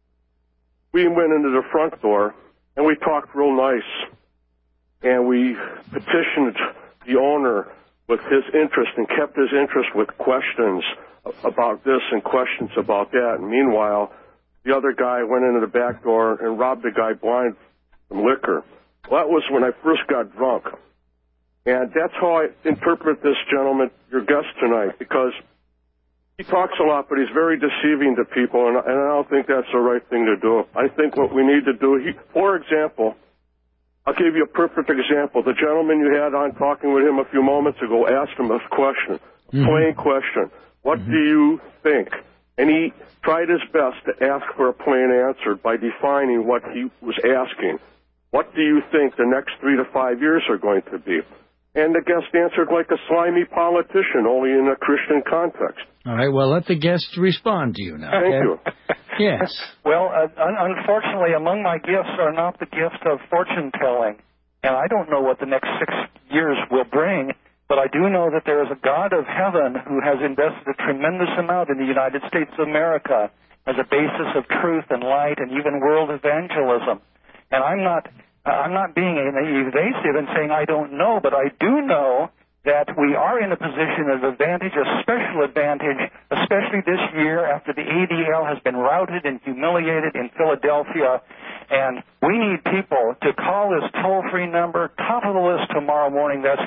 we went into the front door and we talked real nice. And we petitioned the owner with his interest and kept his interest with questions about this and questions about that. And meanwhile, the other guy went into the back door and robbed the guy blind from liquor. Well, that was when I first got drunk. And that's how I interpret this gentleman, your guest tonight, because he talks a lot, but he's very deceiving to people, and I don't think that's the right thing to do. I think what we need to do, for example, I'll give you a perfect example. The gentleman you had on talking with him a few moments ago asked him a question, plain question. What do you think? And he tried his best to ask for a plain answer by defining what he was asking. What do you think the next 3 to 5 years are going to be? And the guest answered like a slimy politician, only in a Christian context. All right, well, let the guest respond to you now. Thank you. Yes. Well, unfortunately, among my gifts are not the gift of fortune-telling. And I don't know what the next 6 years will bring, but I do know that there is a God of heaven who has invested a tremendous amount in the United States of America as a basis of truth and light and even world evangelism. And I'm not being evasive and saying I don't know, but I do know that we are in a position of advantage, a special advantage, especially this year after the ADL has been routed and humiliated in Philadelphia. And we need people to call this toll-free number, top of the list tomorrow morning. That's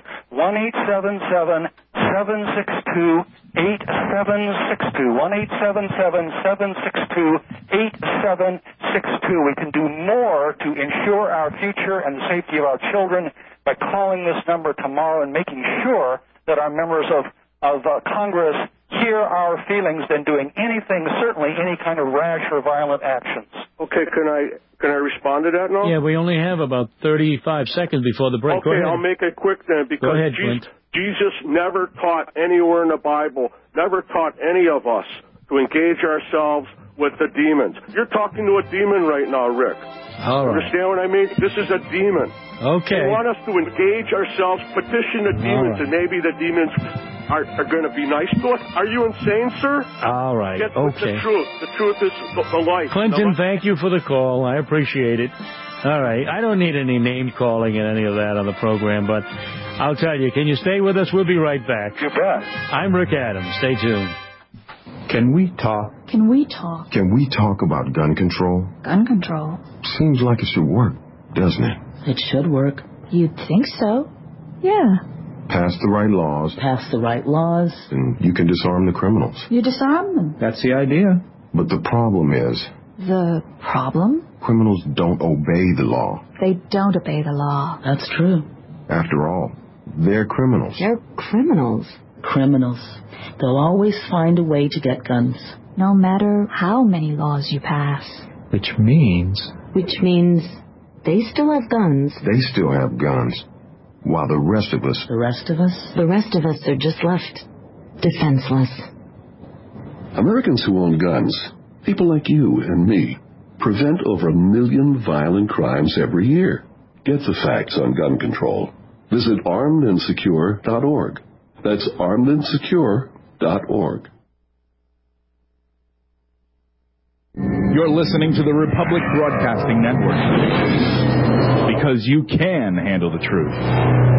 1-877-762-8762. 1-877-762-8762. We can do more to ensure our future and the safety of our children by calling this number tomorrow and making sure that our members of Congress hear our feelings than doing anything, certainly any kind of rash or violent actions. Okay, can I respond to that now? Yeah, we only have about 35 seconds before the break. Okay, I'll make it quick then, because Jesus never taught anywhere in the Bible, never taught any of us to engage ourselves with the demons. You're talking to a demon right now, Rick. All right. Understand what I mean? This is a demon. Okay. They want us to engage ourselves, petition the demons, and maybe the demons are going to be nice to us. Are you insane, sir? All right. Get with the truth. The truth is the light. Clinton, thank you for the call. I appreciate it. All right. I don't need any name calling and any of that on the program, but I'll tell you, can you stay with us? We'll be right back. You bet. I'm Rick Adams. Stay tuned. Can we talk? Can we talk? Can we talk about gun control? Gun control? Seems like it should work, doesn't it? It should work. You'd think so. Yeah. Pass the right laws. Pass the right laws. And you can disarm the criminals. You disarm them. That's the idea. But the problem is... The problem? Criminals don't obey the law. They don't obey the law. That's true. After all, they're criminals. They're criminals. Criminals. They'll always find a way to get guns. No matter how many laws you pass. Which means they still have guns. They still have guns. while the rest of us... The rest of us? The rest of us are just left defenseless. Americans who own guns, people like you and me, prevent over 1 million violent crimes every year. Get the facts on gun control. Visit armedandsecure.org. That's armedandsecure.org. You're listening to the Republic Broadcasting Network. Because you can handle the truth.